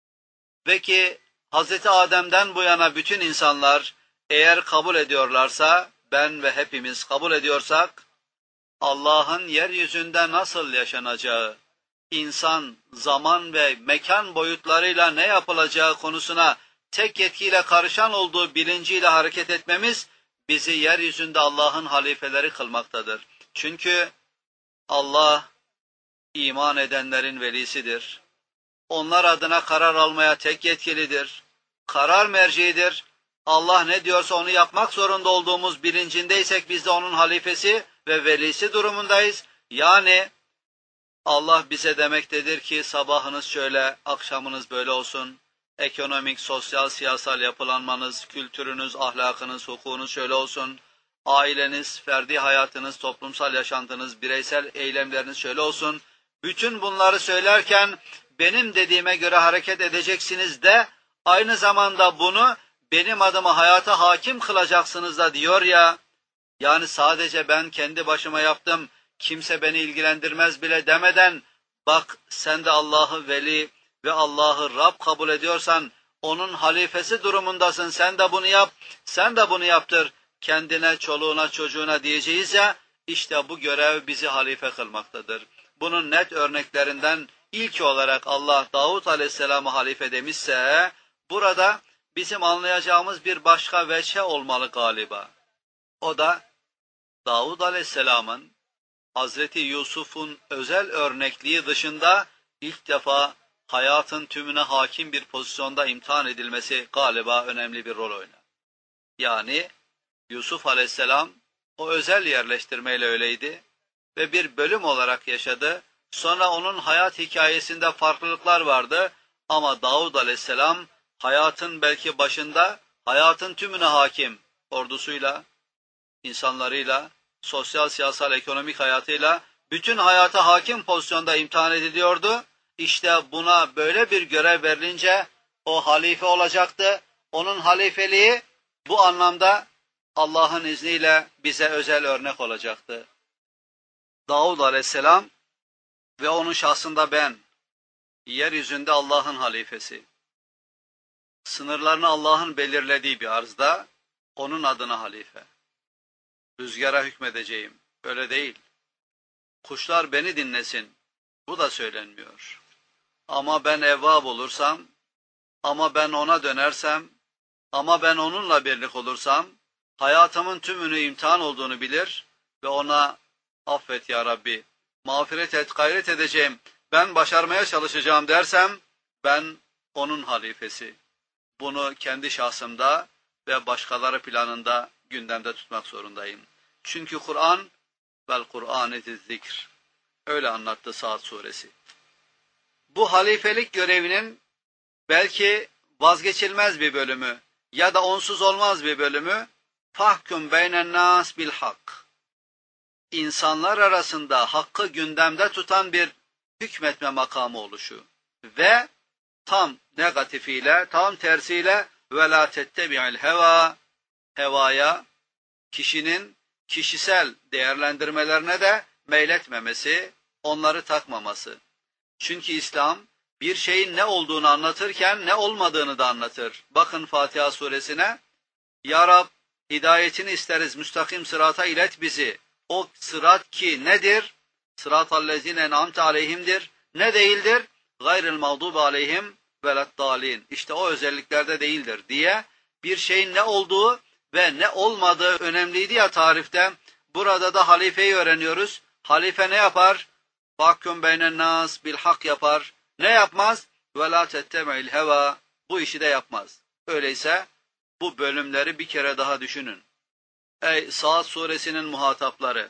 ve ki Hazreti Adem'den bu yana bütün insanlar eğer kabul ediyorlarsa, ben ve hepimiz kabul ediyorsak, Allah'ın yeryüzünde nasıl yaşanacağı, insan, zaman ve mekan boyutlarıyla ne yapılacağı konusuna tek yetkiyle karışan olduğu bilinciyle hareket etmemiz, bizi yeryüzünde Allah'ın halifeleri kılmaktadır. Çünkü Allah iman edenlerin velisidir. Onlar adına karar almaya tek yetkilidir. Karar merciidir. Allah ne diyorsa onu yapmak zorunda olduğumuz bilincindeysek biz de onun halifesi ve velisi durumundayız. Yani Allah bize demektedir ki sabahınız şöyle, akşamınız böyle olsun. Ekonomik, sosyal, siyasal yapılanmanız, kültürünüz, ahlakınız, hukukunuz şöyle olsun. Aileniz, ferdi hayatınız, toplumsal yaşantınız, bireysel eylemleriniz şöyle olsun. Bütün bunları söylerken benim dediğime göre hareket edeceksiniz de aynı zamanda bunu benim adıma hayata hakim kılacaksınız da diyor ya. Yani sadece ben kendi başıma yaptım, kimse beni ilgilendirmez bile demeden, bak sen de Allah'ı veli ve Allah'ı Rab kabul ediyorsan, onun halifesi durumundasın, sen de bunu yap, sen de bunu yaptır, kendine, çoluğuna, çocuğuna diyeceğiz ya, işte bu görev bizi halife kılmaktadır. Bunun net örneklerinden ilk olarak Allah Davud Aleyhisselam'ı halife demişse, burada bizim anlayacağımız bir başka veçhe olmalı galiba. O da Davud Aleyhisselam'ın Hazreti Yusuf'un özel örnekliği dışında ilk defa hayatın tümüne hakim bir pozisyonda imtihan edilmesi galiba önemli bir rol oynar. Yani Yusuf Aleyhisselam o özel yerleştirmeyle öyleydi ve bir bölüm olarak yaşadı. Sonra onun hayat hikayesinde farklılıklar vardı ama Davud Aleyhisselam hayatın belki başında, hayatın tümüne hakim ordusuyla, insanlarıyla, sosyal, siyasal, ekonomik hayatıyla bütün hayata hakim pozisyonda imtihan ediliyordu. İşte buna böyle bir görev verilince o halife olacaktı. Onun halifeliği bu anlamda Allah'ın izniyle bize özel örnek olacaktı. Davud Aleyhisselam ve onun şahsında ben, yeryüzünde Allah'ın halifesi. Sınırlarını Allah'ın belirlediği bir arzda onun adına halife. Rüzgara hükmedeceğim. Öyle değil. Kuşlar beni dinlesin. Bu da söylenmiyor. Ama ben evvab olursam, ama ben ona dönersem, ama ben onunla birlik olursam, hayatımın tümünü imtihan olduğunu bilir ve ona affet ya Rabbi, mağfiret et, gayret edeceğim, ben başarmaya çalışacağım dersem, ben onun halifesi. Bunu kendi şahsımda ve başkaları planında gündemde tutmak zorundayım. Çünkü Kur'an, vel Kur'an-ı zikr. Öyle anlattı Saat suresi. Bu halifelik görevinin belki vazgeçilmez bir bölümü ya da onsuz olmaz bir bölümü, fahkum beynen nas bil hak. İnsanlar arasında hakkı gündemde tutan bir hükmetme makamı oluşu ve tam negatifiyle, tam tersiyle ve la tettebi'il heva, hevaya, kişinin kişisel değerlendirmelerine de meyletmemesi, onları takmaması. Çünkü İslam bir şeyin ne olduğunu anlatırken ne olmadığını da anlatır. Bakın Fatiha suresine, Ya Rab hidayetini isteriz, müstakim sırata ilet bizi. O sırat ki nedir? Sıratallezine en'amte aleyhimdir. Ne değildir? Gayril mağdubi aleyhim veleddalin. İşte o özelliklerde değildir diye bir şeyin ne olduğu ve ne olmadığı önemliydi ya tarifte. Burada da halifeyi öğreniyoruz. Halife ne yapar? Fahkum beynen nas bil hak yapar. Ne yapmaz? Ve la tetteme'il heva. Bu işi de yapmaz. Öyleyse bu bölümleri bir kere daha düşünün. Ey Saat suresinin muhatapları!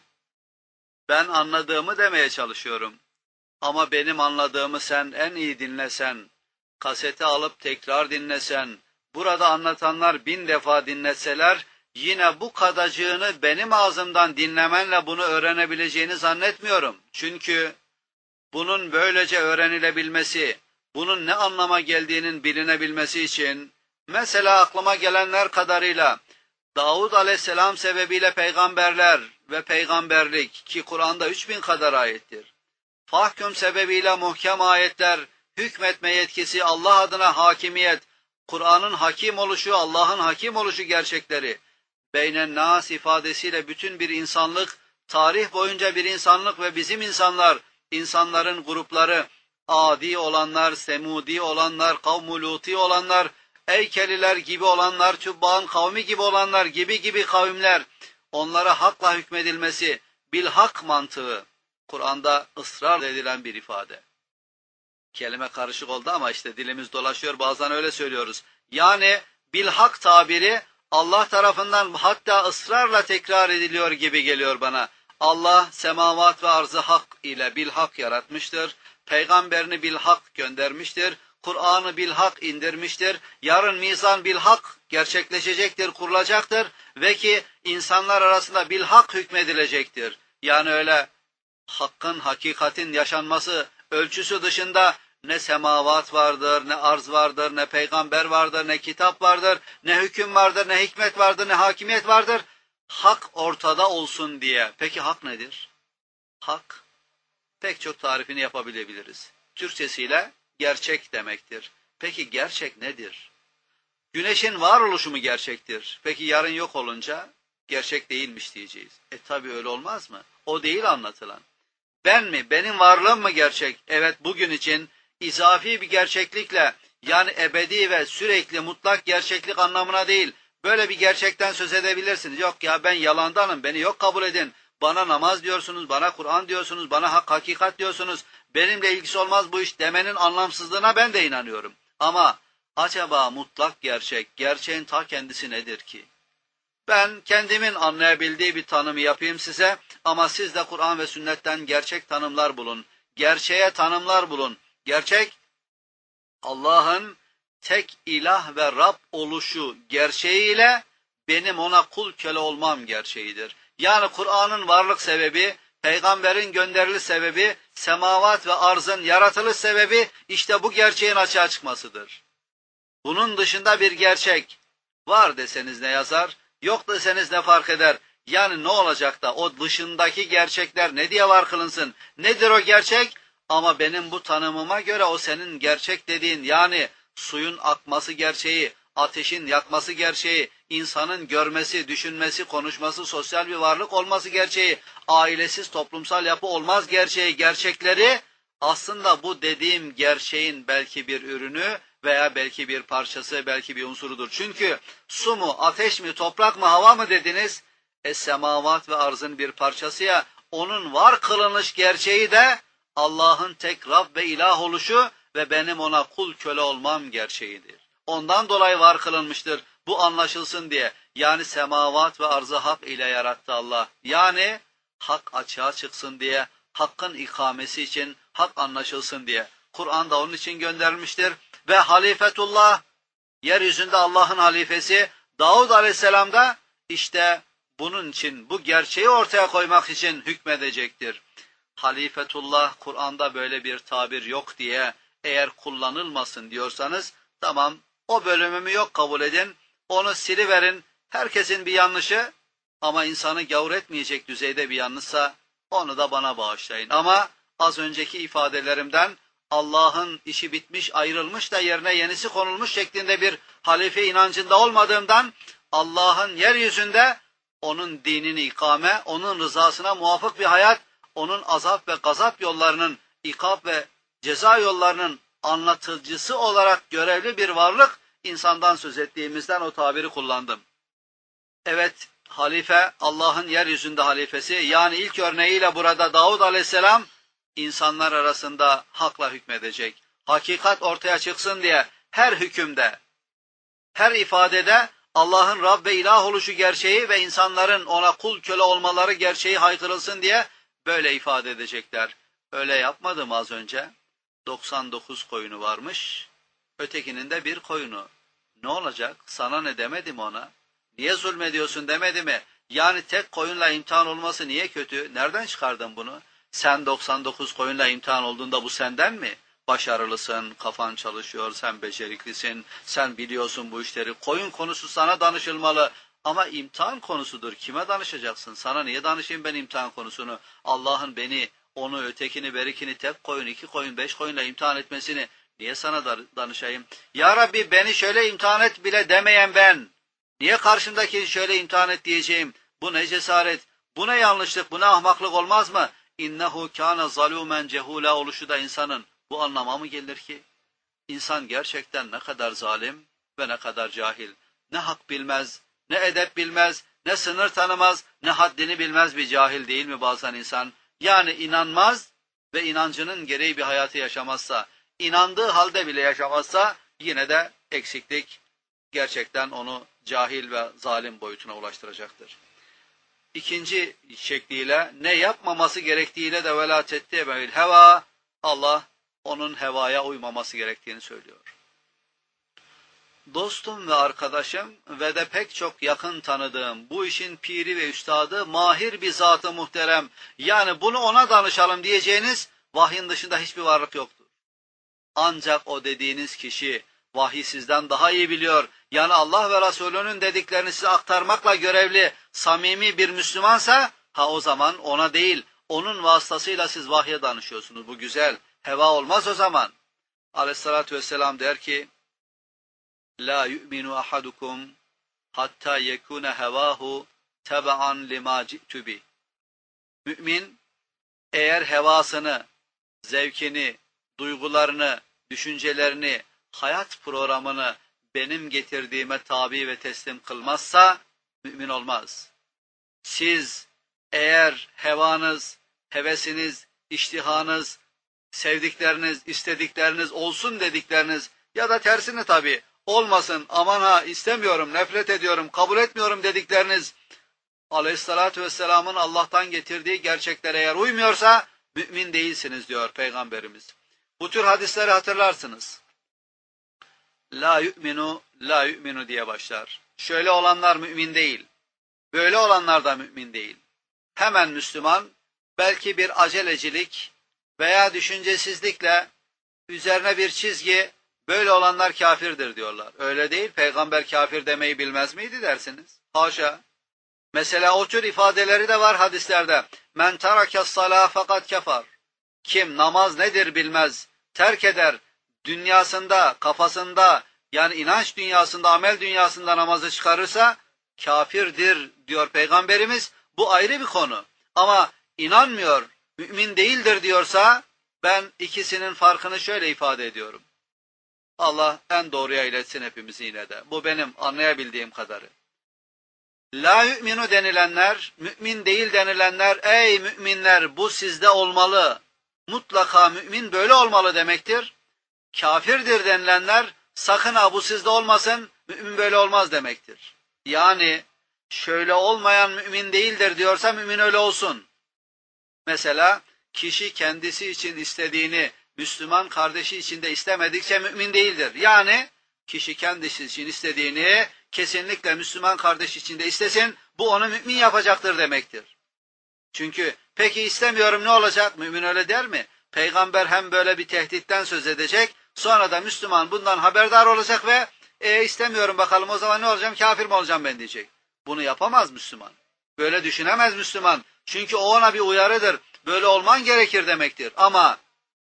Ben anladığımı demeye çalışıyorum. Ama benim anladığımı sen en iyi dinlesen, kaseti alıp tekrar dinlesen, burada anlatanlar 1000 defa dinleseler, yine bu kadarcığını benim ağzımdan dinlemenle bunu öğrenebileceğini zannetmiyorum. Çünkü bunun böylece öğrenilebilmesi, bunun ne anlama geldiğinin bilinebilmesi için, mesela aklıma gelenler kadarıyla, Davud Aleyhisselam sebebiyle peygamberler ve peygamberlik ki Kur'an'da 3000 kadar ayettir. Fahküm sebebiyle muhkem ayetler, hükmetme yetkisi, Allah adına hakimiyet, Kur'an'ın hakim oluşu, Allah'ın hakim oluşu gerçekleri, beynen nas ifadesiyle bütün bir insanlık, tarih boyunca bir insanlık ve bizim insanlar, insanların grupları, Adi olanlar, Semudi olanlar, Kavm-ı Luti olanlar, Eykeliler gibi olanlar, Tübba'nın kavmi gibi olanlar gibi kavimler, onlara hakla hükmedilmesi, bilhak mantığı, Kur'an'da ısrar edilen bir ifade. Kelime karışık oldu ama işte dilimiz dolaşıyor, bazen öyle söylüyoruz. Yani bilhak tabiri Allah tarafından hatta ısrarla tekrar ediliyor gibi geliyor bana. Allah semavat ve arzı hak ile bilhak yaratmıştır. Peygamberini bilhak göndermiştir. Kur'an'ı bilhak indirmiştir. Yarın mizan bilhak gerçekleşecektir, kurulacaktır ve ki insanlar arasında bilhak hükmedilecektir. Yani öyle hakkın, hakikatin yaşanması ölçüsü dışında ne semavat vardır, ne arz vardır, ne peygamber vardır, ne kitap vardır, ne hüküm vardır, ne hikmet vardır, ne hakimiyet vardır. Hak ortada olsun diye. Peki hak nedir? Hak, pek çok tarifini yapabilebiliriz. Türkçesiyle gerçek demektir. Peki gerçek nedir? Güneşin varoluşu mu gerçektir? Peki yarın yok olunca gerçek değilmiş diyeceğiz. Tabii öyle olmaz mı? O değil anlatılan. Ben mi, benim varlığım mı gerçek? Evet, bugün için izafi bir gerçeklikle, yani ebedi ve sürekli mutlak gerçeklik anlamına değil, böyle bir gerçekten söz edebilirsiniz. Yok ya ben yalandanım, beni yok kabul edin. Bana namaz diyorsunuz, bana Kur'an diyorsunuz, bana hak, hakikat diyorsunuz. benimle ilgisi olmaz bu iş demenin anlamsızlığına ben de inanıyorum. Ama acaba mutlak gerçek, gerçeğin ta kendisi nedir ki? Ben kendimin anlayabildiği bir tanımı yapayım size ama siz de Kur'an ve sünnetten gerçek tanımlar bulun. Gerçeğe tanımlar bulun. Gerçek, Allah'ın tek ilah ve Rab oluşu gerçeğiyle benim ona kul köle olmam gerçeğidir. Yani Kur'an'ın varlık sebebi, peygamberin gönderili sebebi, semavat ve arzın yaratılış sebebi işte bu gerçeğin açığa çıkmasıdır. Bunun dışında bir gerçek var deseniz ne yazar, yok deseniz ne fark eder? Yani ne olacak da o dışındaki gerçekler ne diye var kılınsın? Nedir o gerçek? Ama benim bu tanımıma göre o senin gerçek dediğin, yani suyun akması gerçeği, ateşin yakması gerçeği, insanın görmesi, düşünmesi, konuşması, sosyal bir varlık olması gerçeği, ailesiz toplumsal yapı olmaz gerçeği, gerçekleri aslında bu dediğim gerçeğin belki bir ürünü veya belki bir parçası, belki bir unsurudur. Çünkü su mu, ateş mi, toprak mı, hava mı dediniz? Semavat ve arzın bir parçası ya, onun var kılınış gerçeği de Allah'ın tek Rab ve ilah oluşu ve benim ona kul köle olmam gerçeğidir. Ondan dolayı var kılınmıştır. Bu anlaşılsın diye. Yani semavat ve arzı hak ile yarattı Allah. Yani hak açığa çıksın diye, hakkın ikamesi için, hak anlaşılsın diye. Kur'an da onun için gönderilmiştir. Ve halifetullah, yeryüzünde Allah'ın halifesi Davud Aleyhisselam da işte bunun için, bu gerçeği ortaya koymak için hükmedecektir. Halifetullah, Kur'an'da böyle bir tabir yok diye eğer kullanılmasın diyorsanız, tamam, o bölümümü yok kabul edin, onu siliverin, herkesin bir yanlışı ama insanı gavur etmeyecek düzeyde bir yanlışsa onu da bana bağışlayın. Ama az önceki ifadelerimden Allah'ın işi bitmiş, ayrılmış da yerine yenisi konulmuş şeklinde bir halife inancında olmadığımdan Allah'ın yeryüzünde onun dinini ikame, onun rızasına muvafık bir hayat, onun azap ve gazap yollarının, ikab ve ceza yollarının anlatıcısı olarak görevli bir varlık, insandan söz ettiğimizden o tabiri kullandım. Evet, halife, Allah'ın yeryüzünde halifesi, yani ilk örneğiyle burada Davud Aleyhisselam, insanlar arasında hakla hükmedecek. Hakikat ortaya çıksın diye her hükümde, her ifadede Allah'ın Rab ve ilah oluşu gerçeği ve insanların ona kul köle olmaları gerçeği haykırılsın diye böyle ifade edecekler. Öyle yapmadım az önce. 99 koyunu varmış, ötekinin de bir koyunu. Ne olacak? Sana ne demedim ona? Niye zulmediyorsun demedi mi? Yani tek koyunla imtihan olması niye kötü? Nereden çıkardın bunu? Sen 99 koyunla imtihan olduğunda bu senden mi? Başarılısın, kafan çalışıyor, sen beceriklisin, sen biliyorsun bu işleri. Koyun konusu sana danışılmalı ama imtihan konusudur. Kime danışacaksın? Sana niye danışayım ben imtihan konusunu? Allah'ın beni, onu, ötekini, berikini tek koyun, 2 koyun, 5 koyunla imtihan etmesini niye sana danışayım? Ya Rabbi beni şöyle imtihan et bile demeyen ben, niye karşımdaki şöyle imtihan et diyeceğim? Bu ne cesaret, bu ne yanlışlık, bu ne ahmaklık olmaz mı? İnnehu kâne zalûmen cehûlâ oluşu da insanın bu anlama mı gelir ki? İnsan gerçekten ne kadar zalim ve ne kadar cahil. Ne hak bilmez, ne edep bilmez, ne sınır tanımaz, ne haddini bilmez bir cahil değil mi bazen insan? Yani inanmaz ve inancının gereği bir hayatı yaşamazsa, inandığı halde bile yaşamazsa yine de eksiklik gerçekten onu cahil ve zalim boyutuna ulaştıracaktır. İkinci şekliyle ne yapmaması gerektiğiyle de velâ tettebe'il heva, Allah onun hevaya uymaması gerektiğini söylüyor. Dostum ve arkadaşım ve de pek çok yakın tanıdığım bu işin piri ve üstadı, mahir bir zat-ı muhterem, yani bunu ona danışalım diyeceğiniz vahyin dışında hiçbir varlık yoktur. Ancak o dediğiniz kişi vahyi sizden daha iyi biliyor. Yani Allah ve Resulünün dediklerini size aktarmakla görevli, samimi bir Müslümansa, o zaman ona değil, onun vasıtasıyla siz vahye danışıyorsunuz. Bu güzel. Heva olmaz o zaman. Aleyhissalatü vesselam der ki, La yu'minu ahadukum hatta yekune hevahu tebe'an lima ci'tu bi. Mümin, eğer hevasını, zevkini, duygularını, düşüncelerini, hayat programını benim getirdiğime tabi ve teslim kılmazsa mümin olmaz. Siz eğer hevanız, hevesiniz, iştihanız sevdikleriniz, istedikleriniz, olsun dedikleriniz ya da tersini tabii olmasın, aman ha istemiyorum, nefret ediyorum, kabul etmiyorum dedikleriniz Aleyhissalatü vesselamın Allah'tan getirdiği gerçeklere eğer uymuyorsa mümin değilsiniz diyor Peygamberimiz. Bu tür hadisleri hatırlarsınız. La yu'minu, la yu'minu diye başlar. Şöyle olanlar mümin değil, böyle olanlar da mümin değil. Hemen Müslüman, belki bir acelecilik veya düşüncesizlikle üzerine bir çizgi, böyle olanlar kafirdir diyorlar. Öyle değil, Peygamber kafir demeyi bilmez miydi dersiniz? Haşa. Mesela o tür ifadeleri de var hadislerde. Men terake's salâ fakat kefar. Kim namaz nedir bilmez, terk eder, dünyasında, kafasında, yani inanç dünyasında, amel dünyasında namazı çıkarırsa kafirdir diyor Peygamberimiz. Bu ayrı bir konu. Ama inanmıyor, mümin değildir diyorsa ben ikisinin farkını şöyle ifade ediyorum. Allah en doğruya iletsin hepimizi yine de. Bu benim anlayabildiğim kadarı. La yu'minu denilenler, mümin değil denilenler, ey müminler bu sizde olmalı, mutlaka mümin böyle olmalı demektir. Kafirdir denilenler, sakın ha bu sizde olmasın, mümin böyle olmaz demektir. Yani şöyle olmayan mümin değildir diyorsa mümin öyle olsun. Mesela kişi kendisi için istediğini Müslüman kardeşi için de istemedikçe mümin değildir. Yani kişi kendisi için istediğini kesinlikle Müslüman kardeş için de istesin, bu onu mümin yapacaktır demektir. Çünkü peki istemiyorum ne olacak? Mümin öyle der mi? Peygamber hem böyle bir tehditten söz edecek, sonra da Müslüman bundan haberdar olacak ve istemiyorum bakalım o zaman ne olacağım, kafir mi olacağım ben diyecek. Bunu yapamaz Müslüman. Böyle düşünemez Müslüman. Çünkü o ona bir uyarıdır. Böyle olman gerekir demektir. Ama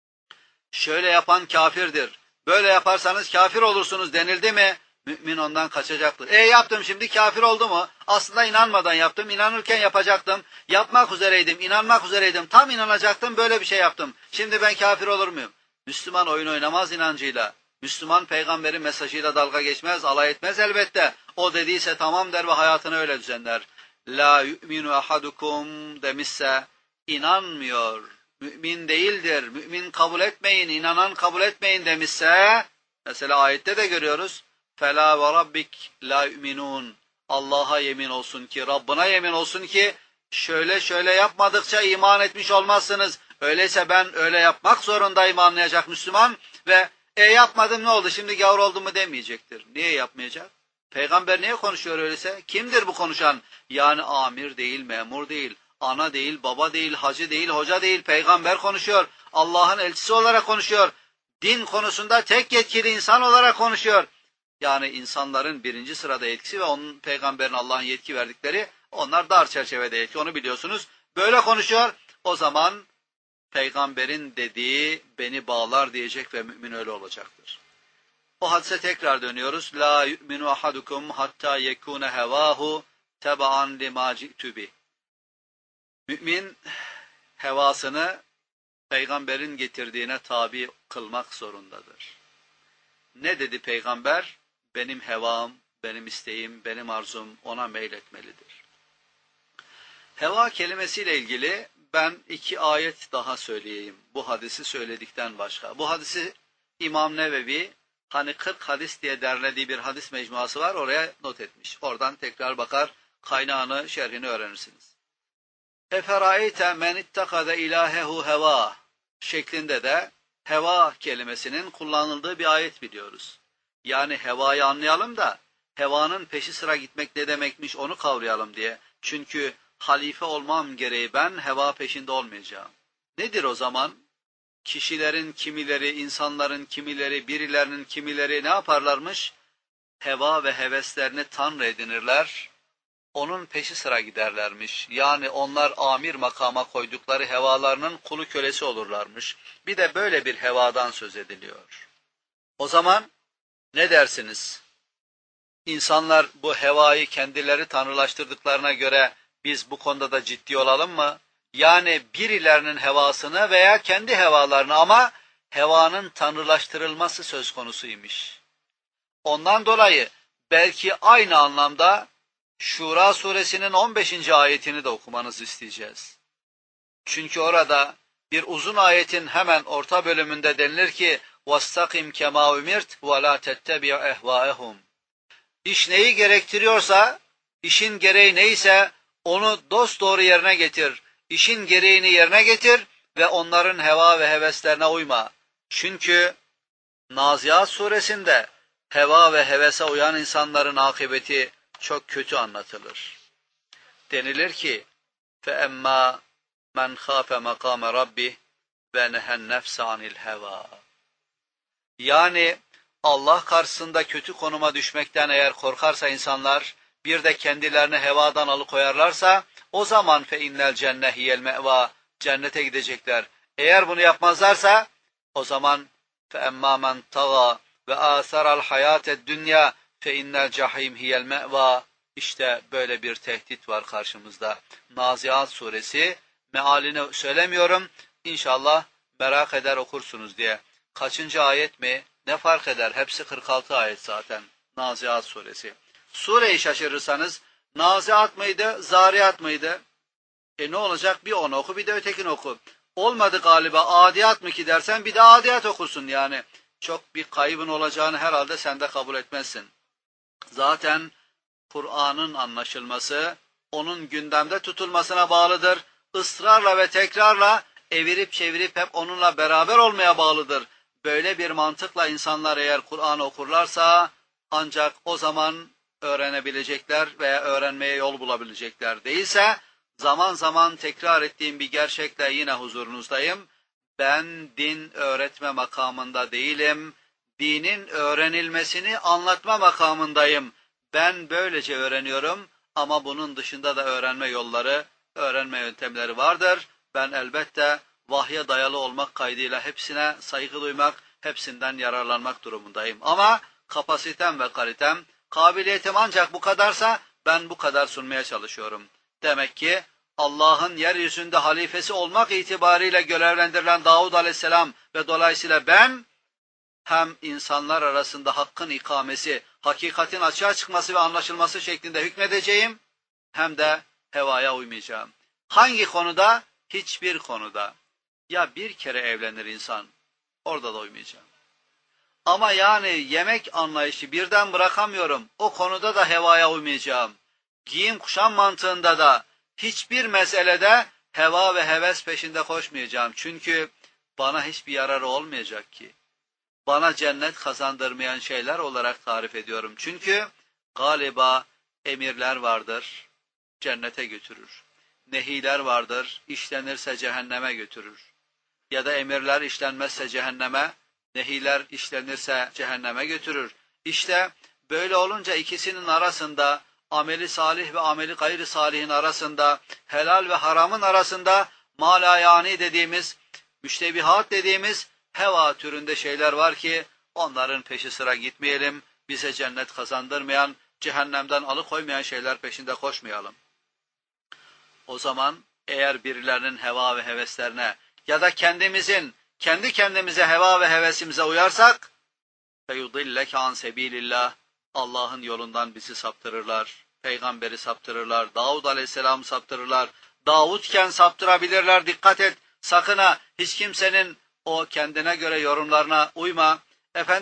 şöyle yapan kafirdir, böyle yaparsanız kafir olursunuz denildi mi, mümin ondan kaçacaktır. Yaptım şimdi kafir oldu mu? Aslında inanmadan yaptım, inanırken yapacaktım, yapmak üzereydim, inanmak üzereydim, tam inanacaktım, böyle bir şey yaptım. Şimdi ben kafir olur muyum? Müslüman oyun oynamaz inancıyla. Müslüman peygamberin mesajıyla dalga geçmez, alay etmez elbette. O dediyse tamam der ve hayatını öyle düzenler. La yu'minu ahadukum demişse inanmıyor, mümin değildir, mümin kabul etmeyin, inanan kabul etmeyin demişse, mesela ayette de görüyoruz. فَلَا وَرَبِّكْ لَا يُؤْمِنُونَ Allah'a yemin olsun ki, Rabbına yemin olsun ki, şöyle yapmadıkça iman etmiş olmazsınız. Öyleyse ben öyle yapmak zorundayım anlayacak Müslüman ve yapmadım ne oldu şimdi gavur oldum mu demeyecektir. Niye yapmayacak? Peygamber niye konuşuyor öyleyse? Kimdir bu konuşan? Yani amir değil, memur değil, ana değil, baba değil, hacı değil, hoca değil, peygamber konuşuyor. Allah'ın elçisi olarak konuşuyor. Din konusunda tek yetkili insan olarak konuşuyor. Yani insanların birinci sırada yetkisi ve onun peygamberin Allah'ın yetki verdikleri, onlar dar çerçevede yetki, onu biliyorsunuz. Böyle konuşuyor. O zaman peygamberin dediği beni bağlar diyecek ve mümin öyle olacaktır. O hadise tekrar dönüyoruz. La yu'minu ahadukum hatta yekune hevahu teba'an lima ci'tu bi. Mümin hevasını peygamberin getirdiğine tabi kılmak zorundadır. Ne dedi peygamber? Benim hevam, benim isteğim, benim arzum ona meyletmelidir. Heva kelimesiyle ilgili ben 2 ayet daha söyleyeyim. Bu hadisi söyledikten başka. Bu hadisi İmam Nevevi, hani 40 hadis diye derlediği bir hadis mecmuası var, oraya not etmiş. Oradan tekrar bakar, kaynağını, şerhini öğrenirsiniz. Eferayte men ittakade ilahehu heva şeklinde de heva kelimesinin kullanıldığı bir ayet biliyoruz. Yani hevayı anlayalım da hevanın peşi sıra gitmek ne demekmiş onu kavrayalım diye. Çünkü halife olmam gereği ben heva peşinde olmayacağım. Nedir o zaman? Kişilerin kimileri, insanların kimileri, birilerinin kimileri ne yaparlarmış? Heva ve heveslerini tanrı edinirler. Onun peşi sıra giderlermiş. Yani onlar amir makama koydukları hevalarının kulu kölesi olurlarmış. Bir de böyle bir hevadan söz ediliyor. O zaman ne dersiniz? İnsanlar bu hevayı kendileri tanrılaştırdıklarına göre biz bu konuda da ciddi olalım mı? Yani birilerinin hevasını veya kendi hevalarını ama hevanın tanrılaştırılması söz konusuymuş. Ondan dolayı belki aynı anlamda Şura suresinin 15. ayetini de okumanızı isteyeceğiz. Çünkü orada bir uzun ayetin hemen orta bölümünde denilir ki وَاسْتَقِمْ كَمَا اُمِرْتْ وَلَا تَتَّبِعْ اَهْوَاءَهُمْ. İş neyi gerektiriyorsa, işin gereği neyse onu dosdoğru yerine getir. İşin gereğini yerine getir ve onların heva ve heveslerine uyma. Çünkü Naziat suresinde heva ve hevese uyan insanların akıbeti çok kötü anlatılır. Denilir ki فَاَمَّا مَنْ خَافَ مَقَامَ رَبِّهِ وَنَهَى النَّفْسَ عَنِ الْهَوَى. Yani Allah karşısında kötü konuma düşmekten eğer korkarsa insanlar, bir de kendilerini hevadan alıkoyarlarsa, o zaman فَاِنَّ الْجَنَّةِ هِيَ الْمَأْوَى, cennete gidecekler. Eğer bunu yapmazlarsa, o zaman فَاَمَّا مَنْ طَغَى وَآثَرَ الْحَيَاةَ الدُّنْيَا فَاِنَّ الْجَحِيمِ هِيَ الْمَأْوَى. İşte böyle bir tehdit var karşımızda. Naziat suresi, mealini söylemiyorum. İnşallah merak eder okursunuz diye. Kaçıncı ayet mi? Ne fark eder? Hepsi 46 ayet zaten. Naziat suresi. Sureyi şaşırırsanız, Naziat mıydı, Zariyat mıydı? Ne olacak? Bir onu oku, bir de ötekini oku. Olmadı galiba, Adiyat mı ki dersen bir de Adiyat okursun yani. Çok bir kaybın olacağını herhalde sen de kabul etmezsin. Zaten Kur'an'ın anlaşılması, onun gündemde tutulmasına bağlıdır. Israrla ve tekrarla evirip çevirip hep onunla beraber olmaya bağlıdır. Böyle bir mantıkla insanlar eğer Kur'an okurlarsa ancak o zaman öğrenebilecekler veya öğrenmeye yol bulabilecekler. Değilse zaman zaman tekrar ettiğim bir gerçekle yine huzurunuzdayım. Ben din öğretme makamında değilim. Dinin öğrenilmesini anlatma makamındayım. Ben böylece öğreniyorum ama bunun dışında da öğrenme yolları, öğrenme yöntemleri vardır. Ben elbette vahye dayalı olmak kaydıyla hepsine saygı duymak, hepsinden yararlanmak durumundayım. Ama kapasitem ve kalitem, kabiliyetim ancak bu kadarsa ben bu kadar sunmaya çalışıyorum. Demek ki Allah'ın yeryüzünde halifesi olmak itibariyle görevlendirilen Davud Aleyhisselam ve dolayısıyla ben hem insanlar arasında hakkın ikamesi, hakikatin açığa çıkması ve anlaşılması şeklinde hükmedeceğim, hem de hevaya uymayacağım. Hangi konuda? Hiçbir konuda. Ya bir kere evlenir insan, orada da uymayacağım. Ama yani yemek anlayışı birden bırakamıyorum, o konuda da hevaya uymayacağım. Giyim kuşam mantığında da hiçbir meselede heva ve heves peşinde koşmayacağım. Çünkü bana hiçbir yararı olmayacak ki. Bana cennet kazandırmayan şeyler olarak tarif ediyorum. Çünkü galiba emirler vardır, cennete götürür. Nehiler vardır, işlenirse cehenneme götürür. Ya da emirler işlenmezse cehenneme, nehiler işlenirse cehenneme götürür. İşte böyle olunca ikisinin arasında, ameli salih ve ameli gayri salihin arasında, helal ve haramın arasında malayani dediğimiz, müştebihat dediğimiz heva türünde şeyler var ki onların peşi sıra gitmeyelim. Bize cennet kazandırmayan, cehennemden alıkoymayan şeyler peşinde koşmayalım. O zaman eğer birilerinin heva ve heveslerine ya da kendi kendimize heva ve hevesimize uyarsak فَيُضِلَّكَ عَنْ سَب۪يلِ اللّٰهِ, Allah'ın yolundan bizi saptırırlar, peygamberi saptırırlar, Davud Aleyhisselam'ı saptırırlar, Davudken saptırabilirler, dikkat et, sakın ha hiç kimsenin o kendine göre yorumlarına uyma.